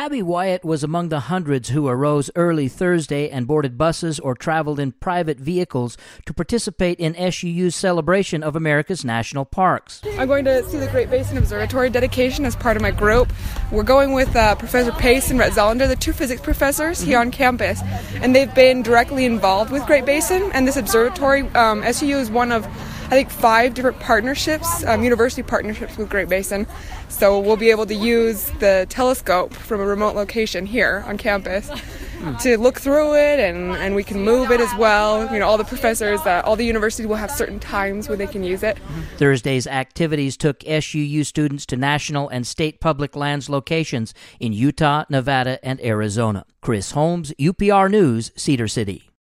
Abby Wyatt was among the hundreds who arose early Thursday and boarded buses or traveled in private vehicles to participate in SUU's celebration of America's national parks. I'm going to see the Great Basin Observatory dedication as part of my group. We're going with Professor Pace and Rhett Zollander, the two physics professors here on campus, and they've been directly involved with Great Basin and this observatory. SUU is one of, I think, 5 different partnerships, university partnerships with Great Basin. So we'll be able to use the telescope from a remote location here on campus to look through it, and we can move it as well. You know, all the professors, all the universities will have certain times where they can use it. Thursday's activities took SUU students to national and state public lands locations in Utah, Nevada, and Arizona. Chris Holmes, UPR News, Cedar City.